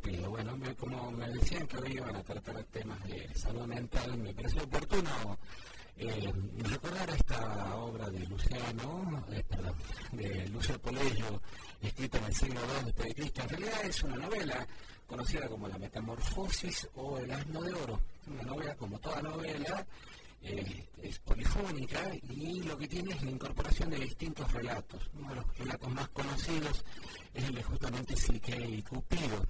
Cupido. Bueno, como me decían que hoy iban a tratar temas de salud mental, me pareció oportuno recordar esta obra de de Lucio Polello, escrita en el siglo II después de Cristo. En realidad es una novela conocida como La Metamorfosis o El Asno de Oro. Una novela, como toda novela, es polifónica y lo que tiene es la incorporación de distintos relatos. Uno de los relatos más conocidos es el de justamente Psique y Cupido.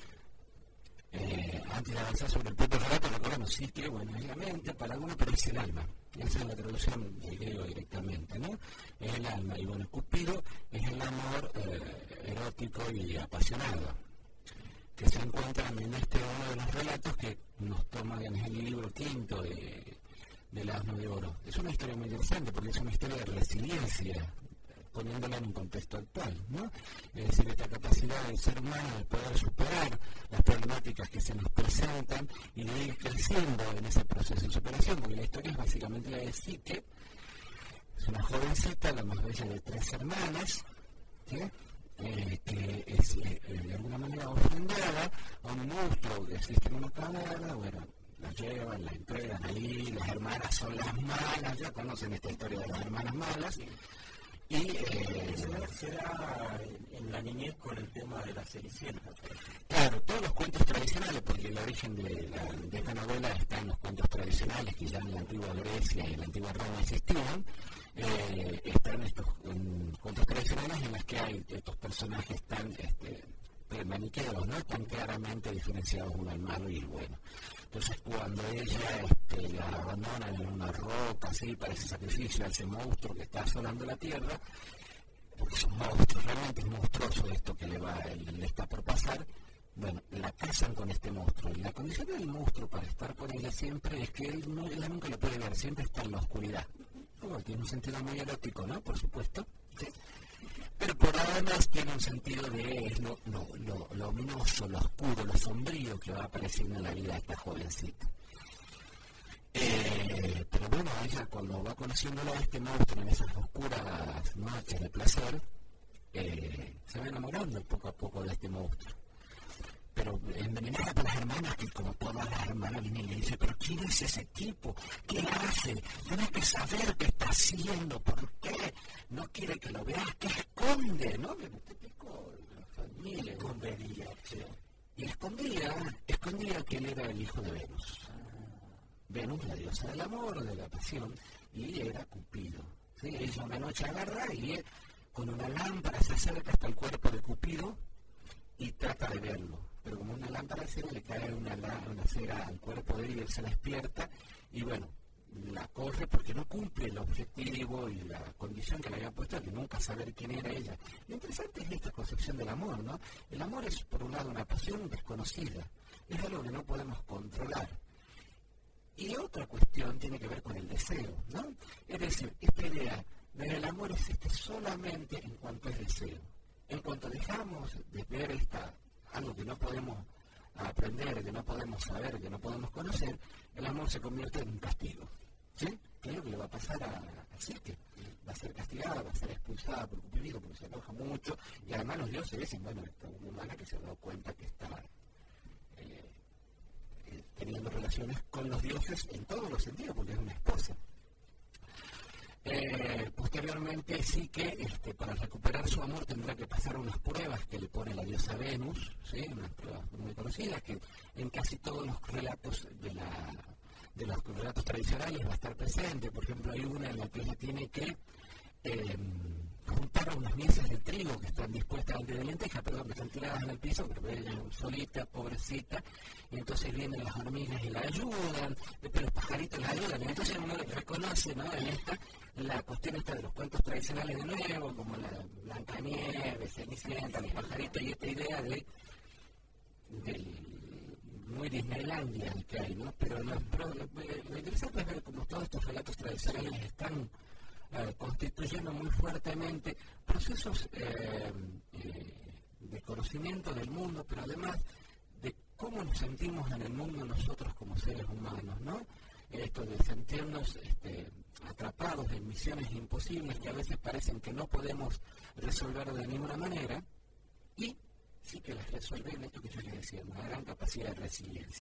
Antes de avanzar sobre el propio relato, recordemos Psique, bueno, es la mente para algunos, pero es el alma. Esa es la traducción del griego directamente, ¿no? Es el alma. Y bueno, Cupido es el amor erótico y apasionado, que se encuentran en uno de los relatos que nos toma en el libro quinto del Asno de Oro. Es una historia muy interesante porque es una historia de resiliencia, poniéndola en un contexto actual, ¿no? Es decir, esta capacidad del ser humano de poder superar las problemáticas que se nos presentan y de ir creciendo en ese proceso de superación, porque la historia es básicamente la de Psique. Es una jovencita, la más bella de 3 hermanas, ¿sí? Que es de alguna manera ofrendada a un monstruo que existe en una caverna. Bueno, la llevan, la entregan ahí, las hermanas son las malas, ya conocen esta historia de las hermanas malas. Y será en la niñez con el tema de la Cenicienta. Claro, todos los cuentos tradicionales, porque el origen de esta novela está en los cuentos tradicionales que ya en la antigua Grecia y en la antigua Roma existían. Están estos cuentos tradicionales en los que hay estos personajes tan maniqueos, ¿no? Tan claramente diferenciados uno el malo y el bueno. Entonces cuando ella la abandona en una roca, así, para ese sacrificio a ese monstruo que está asolando la tierra, porque es un monstruo, realmente es monstruoso esto que le está por pasar, bueno, la casan con este monstruo. Y la condición del monstruo para estar con ella siempre es que ella nunca lo puede ver, siempre está en la oscuridad. Bueno, tiene un sentido muy erótico, ¿no? Por supuesto. ¿Sí? Pero por además tiene un sentido de lo ominoso, lo oscuro, lo sombrío que va apareciendo en la vida de esta jovencita. Pero bueno, ella cuando va conociéndolo a este monstruo en esas oscuras noches de placer, se va enamorando poco a poco de este monstruo. Pero envenenada por las hermanas, que como todas las hermanas vienen y le dicen, pero ¿quién es ese tipo? ¿Qué hace? Tienes que saber qué está haciendo, ¿por qué? No quiere que lo veas, ¿qué esconde? ¿No? Típico de la familia. Escondería, sí. Y escondía que él era el hijo de Venus. Venus, la diosa del amor, de la pasión, y era Cupido. ¿Sí? Ella una noche agarra y él, con una lámpara se acerca hasta el cuerpo de Cupido y trata de verlo. Pero como una lámpara de cera le cae una cera al cuerpo de él y él se despierta y bueno, la corre porque no cumple el objetivo y la condición que le había puesto de nunca saber quién era ella. Lo interesante es esta concepción del amor, ¿no? El amor es, por un lado, una pasión desconocida, es algo que no podemos controlar. Y otra cuestión tiene que ver con el deseo, ¿no? Es decir, esta idea del amor existe solamente en cuanto es deseo. En cuanto dejamos de ver algo que no podemos aprender, que no podemos saber, que no podemos conocer, el amor se convierte en un castigo. ¿Sí? ¿Qué es lo que le va a pasar a Psique? Va a ser castigada, va a ser expulsada por Cupido porque se enoja mucho, y además los dioses dicen, bueno, esta humana que se ha dado cuenta que está teniendo relaciones con los dioses en todos los sentidos, porque es una esposa. Posteriormente sí que para recuperar su amor tendrá que pasar unas pruebas que le pone la diosa Venus, ¿sí? Unas pruebas muy conocidas que en casi todos los relatos de los relatos tradicionales va a estar presente. Por ejemplo, hay una en la que ella tiene que juntar unas miezas de trigo que están dispuestas de lentejas, que están tiradas en el piso, pero ella solita, pobrecita, y entonces vienen las hormigas y la ayudan, después los pajaritos la ayudan, y entonces uno reconoce, ¿no? En la cuestión esta de los cuentos tradicionales de nuevo, como la Blancanieves, Cenicienta, los pajaritos, y esta idea del muy Disneylandia que hay, ¿no? Pero lo interesante es ver cómo todos estos relatos tradicionales están constituyendo muy fuertemente procesos de conocimiento del mundo, pero además de cómo nos sentimos en el mundo nosotros como seres humanos, ¿no? Esto de sentirnos atrapados en misiones imposibles que a veces parecen que no podemos resolver de ninguna manera, y sí que las resuelve en esto que yo les decía, una gran capacidad de resiliencia.